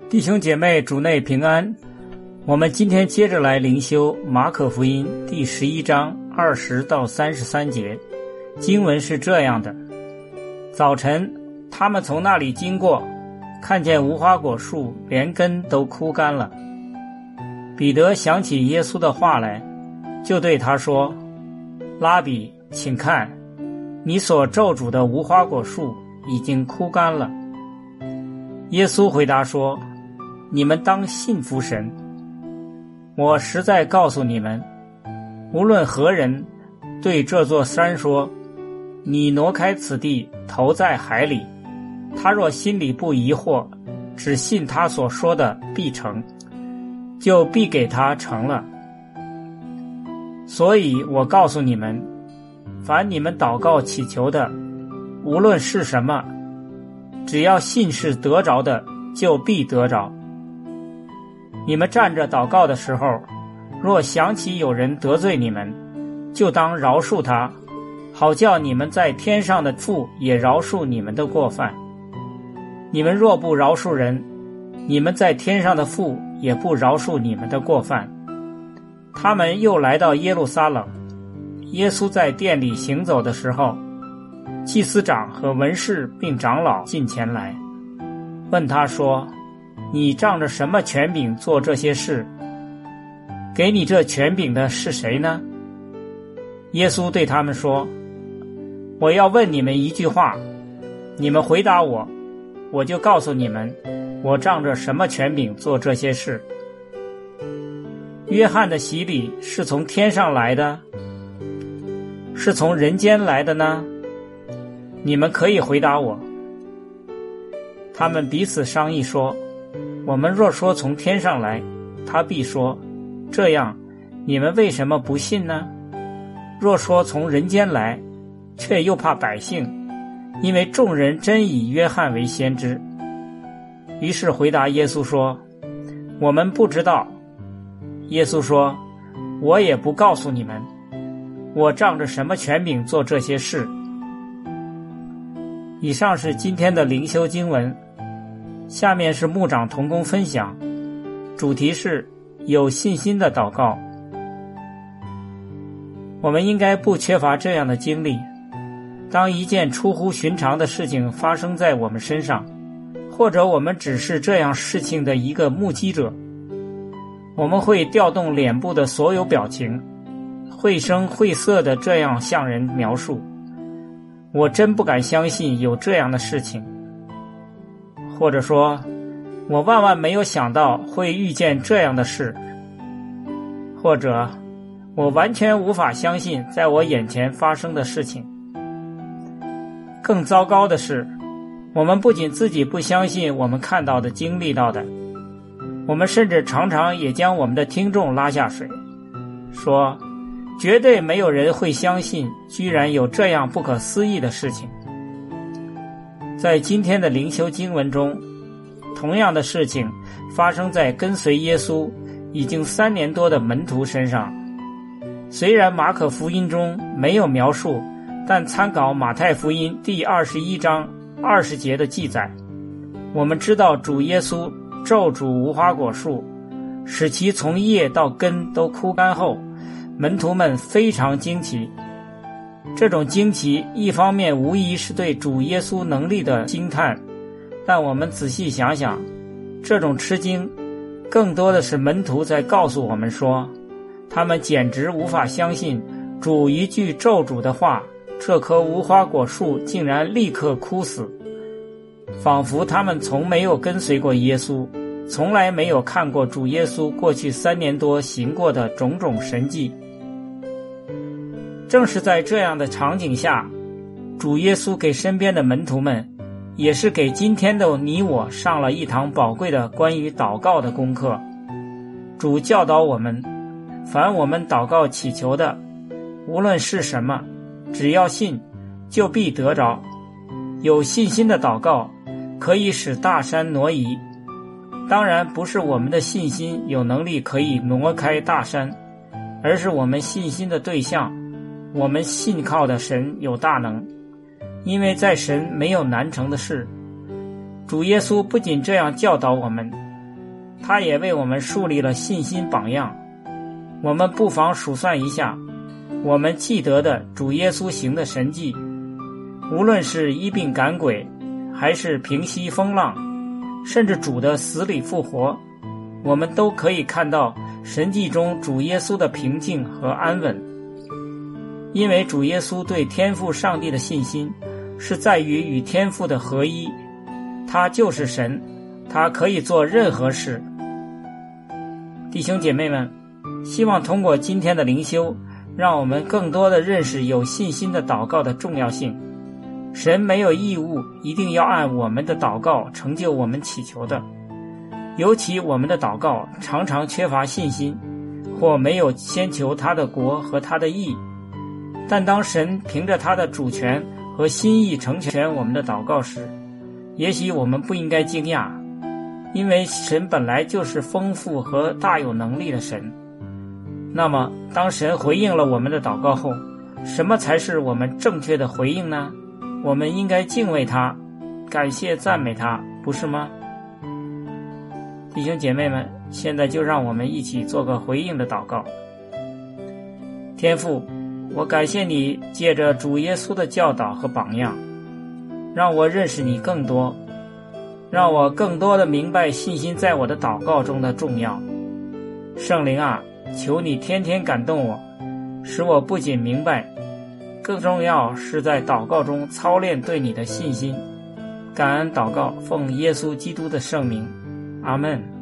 弟兄姐妹，主内平安。我们今天接着来灵修马可福音第11章20到33节。经文是这样的：早晨，他们从那里经过，看见无花果树连根都枯干了。彼得想起耶稣的话来，就对他说：拉比，请看，你所咒诅的无花果树已经枯干了。耶稣回答说：你们当信服神。我实在告诉你们，无论何人对这座山说，你挪开此地，投在海里，他若心里不疑惑，只信他所说的必成，就必给他成了。所以我告诉你们，凡你们祷告祈求的，无论是什么，只要信是得着的，就必得着。你们站着祷告的时候，若想起有人得罪你们，就当饶恕他，好叫你们在天上的父也饶恕你们的过犯。你们若不饶恕人，你们在天上的父也不饶恕你们的过犯。他们又来到耶路撒冷，耶稣在殿里行走的时候，祭司长和文士并长老近前来，问他说：你仗着什么权柄做这些事？给你这权柄的是谁呢？耶稣对他们说：我要问你们一句话，你们回答我，我就告诉你们，我仗着什么权柄做这些事。约翰的洗礼是从天上来的，是从人间来的呢？你们可以回答我。他们彼此商议说：我们若说从天上来，他必说：这样，你们为什么不信呢？若说从人间来，却又怕百姓，因为众人真以约翰为先知。于是回答耶稣说：我们不知道。耶稣说：我也不告诉你们，我仗着什么权柄做这些事。以上是今天的灵修经文，下面是牧长同工分享，主题是有信心的祷告。我们应该不缺乏这样的经历，当一件出乎寻常的事情发生在我们身上，或者我们只是这样事情的一个目击者，我们会调动脸部的所有表情，绘声绘色的这样向人描述：我真不敢相信有这样的事情，或者说，我万万没有想到会遇见这样的事，或者我完全无法相信在我眼前发生的事情。更糟糕的是，我们不仅自己不相信我们看到的经历到的，我们甚至常常也将我们的听众拉下水，说绝对没有人会相信居然有这样不可思议的事情。在今天的灵修经文中，同样的事情发生在跟随耶稣已经3年多的门徒身上。虽然马可福音中没有描述，但参考马太福音第21章20节的记载，我们知道主耶稣咒诅无花果树，使其从叶到根都枯干后，门徒们非常惊奇。这种惊奇一方面无疑是对主耶稣能力的惊叹，但我们仔细想想，这种吃惊更多的是门徒在告诉我们说，他们简直无法相信主一句咒诅的话，这棵无花果树竟然立刻枯死，仿佛他们从没有跟随过耶稣，从来没有看过主耶稣过去3年多行过的种种神迹。正是在这样的场景下，主耶稣给身边的门徒们，也是给今天的你我上了一堂宝贵的关于祷告的功课。主教导我们，凡我们祷告祈求的，无论是什么，只要信，就必得着。有信心的祷告可以使大山挪移。当然不是我们的信心有能力可以挪开大山，而是我们信心的对象，我们信靠的神有大能。因为在神没有难成的事。主耶稣不仅这样教导我们， 他也为我们树立了信心榜样。我们不妨数算一下，我们记得的主耶稣行的神迹，无论是医病赶鬼，还是平息风浪，甚至主的死里复活，我们都可以看到神迹中主耶稣的平静和安稳。因为主耶稣对天父上帝的信心是在于与天父的合一，他就是神，他可以做任何事。弟兄姐妹们，希望通过今天的灵修，让我们更多的认识有信心的祷告的重要性。神没有义务一定要按我们的祷告成就我们祈求的，尤其我们的祷告常常缺乏信心，或没有先求他的国和他的义。但当神凭着他的主权和心意成全我们的祷告时，也许我们不应该惊讶，因为神本来就是丰富和大有能力的神。那么当神回应了我们的祷告后，什么才是我们正确的回应呢？我们应该敬畏他，感谢赞美他，不是吗？弟兄姐妹们，现在就让我们一起做个回应的祷告。天父，我感谢你借着主耶稣的教导和榜样，让我认识你更多，让我更多的明白信心在我的祷告中的重要。圣灵啊，求你天天感动我，使我不仅明白，更重要是在祷告中操练对你的信心。感恩祷告，奉耶稣基督的圣名，阿们。